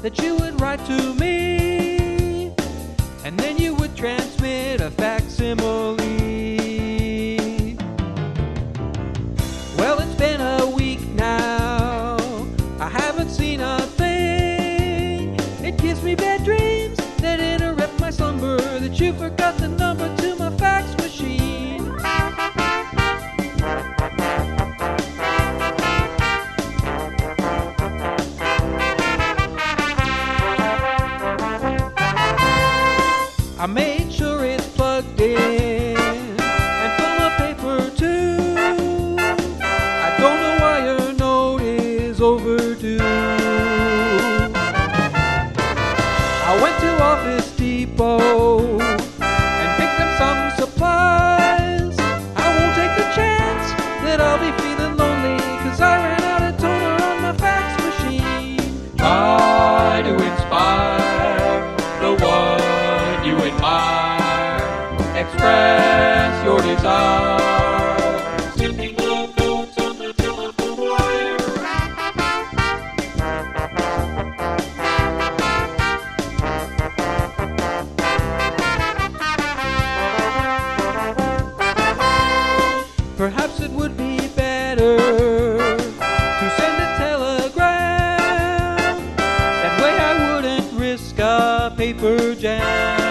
that you would write to me, and then you would transmit a facsimile. Well, it's been a week now, I haven't seen a thing. It gives me bad dreams that interrupt my slumber, that you forgot the number to my fax machine. I made sure it's plugged in and full of paper too. I don't know why your note is overdue. I went to Office Depot and picked up some supplies. I won't take the chance that I'll be feeling lonely, 'cause I ran out of toner on my fax machine. Try to inspire the one you admire. Express your desire. Sitting love notes on the telephone wire. Perhaps it would be better to send a telegram. That way I wouldn't risk a paper jam.